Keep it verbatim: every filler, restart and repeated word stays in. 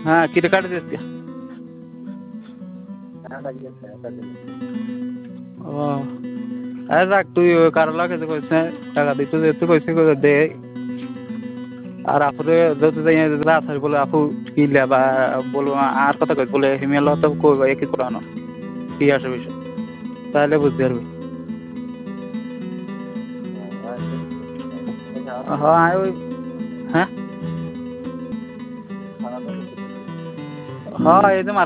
হ্যাঁ কিরে কাটে দিচ্ছি ও আরে যাক তুই ওই কারো লাগে যে কইস না টাকা দিতে যেতে কইছে দে আর আপুরে যত যাই রাত হয় বলে আপু কিলে বা বলবো আর কথা কই বলে হিমেল তো কই একই করানো কি আসে বিষয় তাহলে বুঝতে পারবি হ্যাঁ ওই হ্যাঁ হ্যাঁ এই যে